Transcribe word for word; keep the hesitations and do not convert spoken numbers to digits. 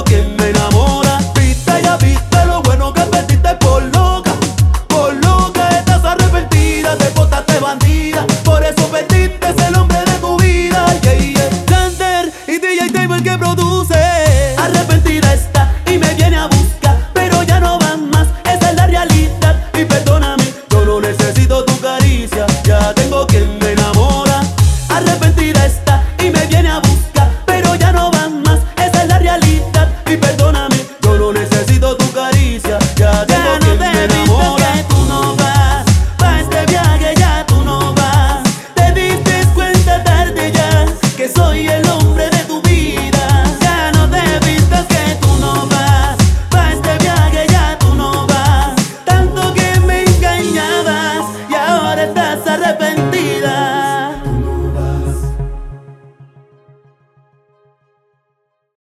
quien me enamora. Viste, ya viste lo bueno que perdiste por loca. Por loca estás arrepentida, te botaste bandida. Por eso perdiste el hombre de tu vida. Yeah, yeah. Sander y D J Table que produce. Arrepentida está y me viene a buscar, pero ya no van más, esa es la realidad. Y perdóname, yo no necesito tu caricia, ya tengo quien me enamora. Arrepentida está